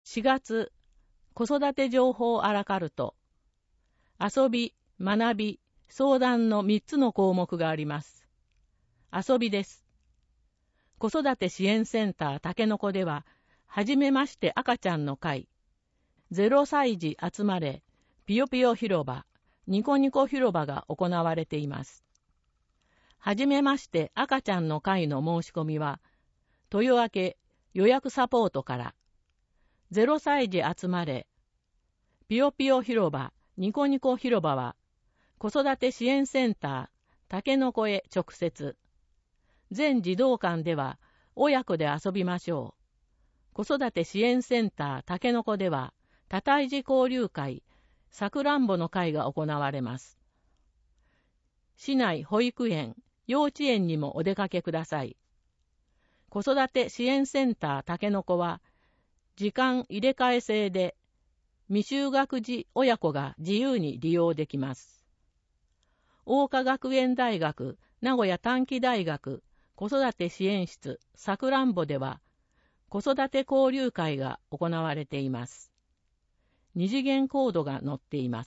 4月、子育て情報アラカルト。遊び、学び、相談の3つの項目があります。遊びです。子育て支援センターたけのこでは、はじめまして赤ちゃんの会、0歳児集まれ、ぴよぴよ広場、ニコニコ広場が行われています。はじめまして赤ちゃんの会の申し込みは、豊明予約サポートから、0歳児集まれ、ぴよぴよ広場、ニコニコ広場は、子育て支援センター、たけのこへ直接。全児童館では、親子で遊びましょう。子育て支援センター、たけのこでは、多胎児交流会、さくらんぼの会が行われます。市内保育園、幼稚園にもお出かけください。子育て支援センター、たけのこは、時間入れ替え制で、未就学児親子が自由に利用できます。桜花学園大学、名古屋短期大学、子育て支援室、さくらんぼでは、子育て交流会が行われています。二次元コードが載っています。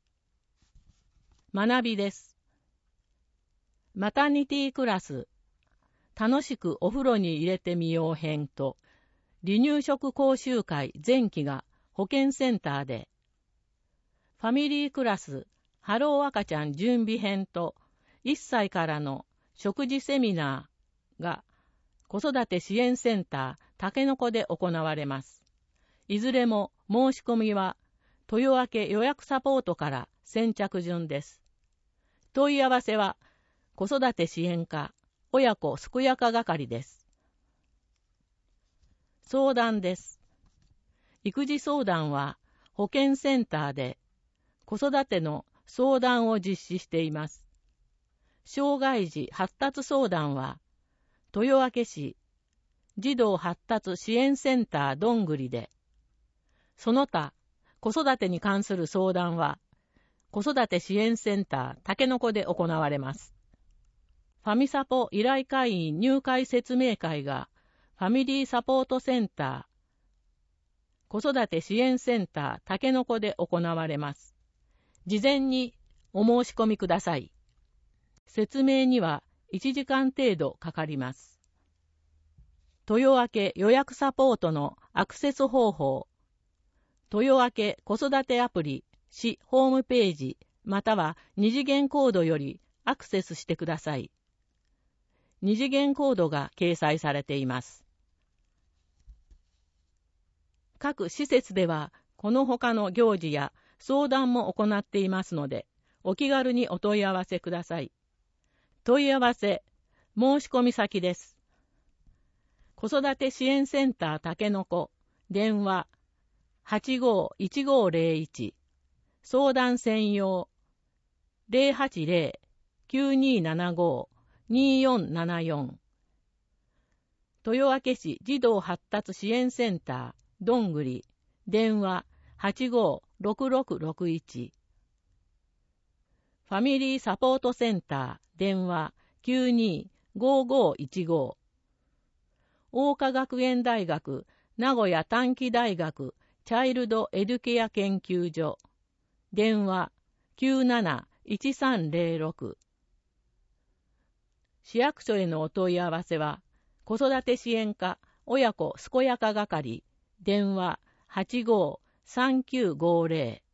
学びです。マタニティクラス、楽しくお風呂に入れてみよう編と、離乳食講習会前期が保健センターで、ファミリークラス、ハロー赤ちゃん準備編と、1歳からの食事セミナーが子育て支援センターたけのこで行われます。いずれも申し込みは豊明予約サポートから先着順です。問い合わせは子育て支援課親子健やか係です。相談です。育児相談は保健センターで子育ての相談を実施しています。障害児発達相談は豊明市児童発達支援センターどんぐりで、その他子育てに関する相談は子育て支援センターたけのこで行われます。ファミサポ依頼会員入会説明会がファミリーサポートセンター子育て支援センターたけのこで行われます。事前にお申し込みください。説明には1時間程度かかります。豊明予約サポートのアクセス方法。豊明子育てアプリ市ホームページまたは二次元コードよりアクセスしてください。二次元コードが掲載されています。各施設ではこの他の行事や相談も行っていますので、お気軽にお問い合わせください。問い合わせ、申し込み先です。子育て支援センターたけのこ、電話、85-1501、相談専用、080-9275-2474、豊明市児童発達支援センター、どんぐり、電話、85-6661、ファミリーサポートセンター、電話 92-5515 桜花学園大学名古屋短期大学チャイルドエデュケア研究所電話 97-1306 市役所へのお問い合わせは子育て支援課親子健やか係電話 85-3950